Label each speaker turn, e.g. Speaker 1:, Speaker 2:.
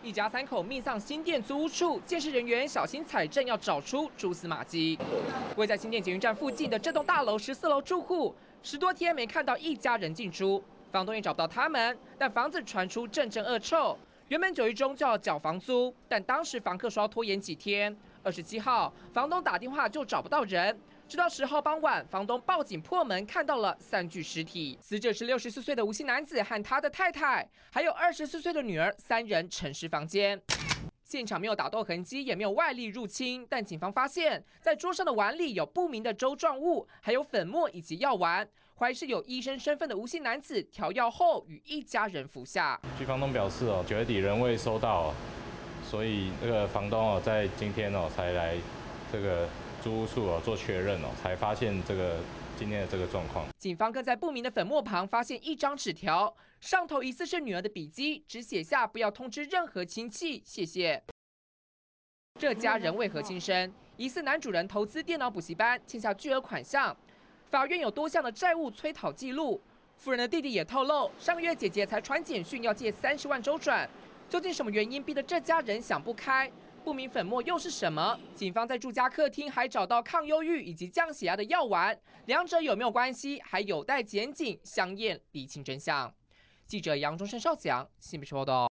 Speaker 1: 一家三口命丧新店租屋处，建设人员小心采证，要找出蛛丝马迹。位在新店捷运站附近的这栋大楼14楼住户，10多天没看到一家人进出，房东也找不到他们，但房子传出阵阵恶臭。原本9月中就要缴房租，但当时房客说要拖延几天。27号，房东打电话就找不到人。直到10号傍晚，房东报警破门，看到了3具尸体。死者是64岁的吴姓男子和他的太太，还有24岁的女儿，3人沉尸房间。现场没有打斗痕迹，也没有外力入侵，但警方发现，在桌上的碗里有不明的粥状物，还有粉末以及药丸，怀疑是有医生身份的吴姓男子调药后与一家人服下。
Speaker 2: 据房东表示9月底仍未收到，所以这个房东在今天才来这个租屋处做确认才发现今天的这个状况。
Speaker 1: 警方更在不明的粉末旁发现一张纸条，上头疑似是女儿的笔迹，只写下不要通知任何亲戚，谢谢。这家人为何轻生？疑似男主人投资电脑补习班，欠下巨额款项，法院有多项的债务催讨记录。夫人的弟弟也透露，上个月姐姐才传简讯要借30万周转，究竟什么原因逼得这家人想不开？不明粉末又是什么？警方在住家客厅还找到抗忧郁以及降血压的药丸，两者有没有关系，还有待检警相验厘清真相。记者杨忠胜、邵子阳，新北市报道。